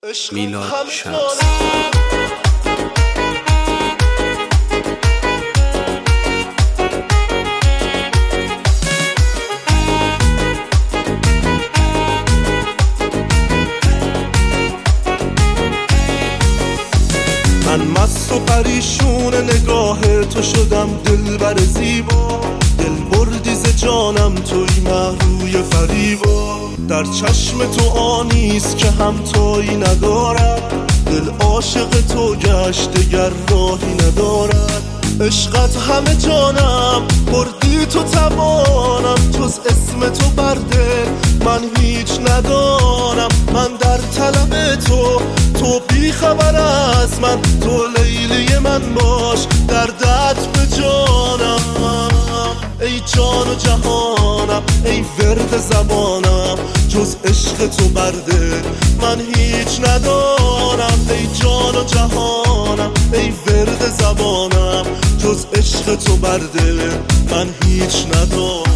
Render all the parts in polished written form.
میلاد شمس. من مست و پریشون نگاه تو شدم، دلبر زیبا، دل بردی ز جانم توی محروی فریبا. در چشم تو آنیست که همتایی ندارد، دل عاشق تو گشت دگر راهی ندارد. عشقت همه جانم، بردی تو توانم، جز اسم تو بر دل من هیچ ندانم. من در طلب تو، تو بی خبر از من، تو لیلی من باش، دردت به جانم. ای جان و جهانم، ای ورد زبانم، جز عشق تو بر دل من هیچ ندانم. ای جان و جهانم، ای ورد زبانم، جز عشق تو بر دل من هیچ ندانم.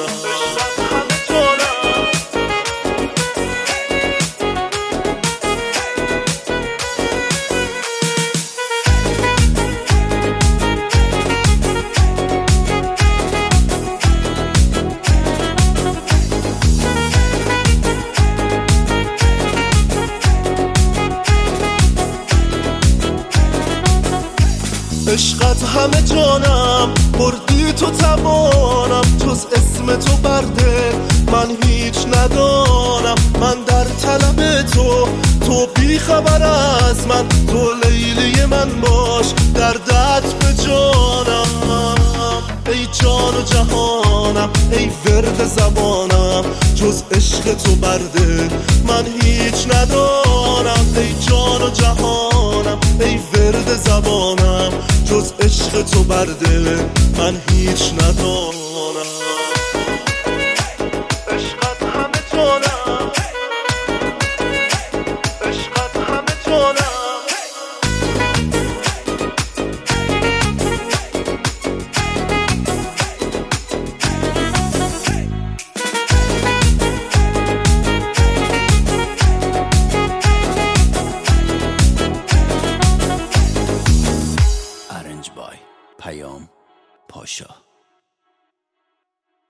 عشقت همه جانم، بردی تو توانم، جز اسم تو بر دل من هیچ ندانم. من در طلب تو، تو بی خبر از من، تو لیلی من باش، دردت به جانم. ای جان و جهانم، ای ورد زبانم، جز عشق تو بر دل من هیچ ندانم. ای جان و جهانم، ای ورد زبانم، جز عشق تو بر دل من هیچ ندانم.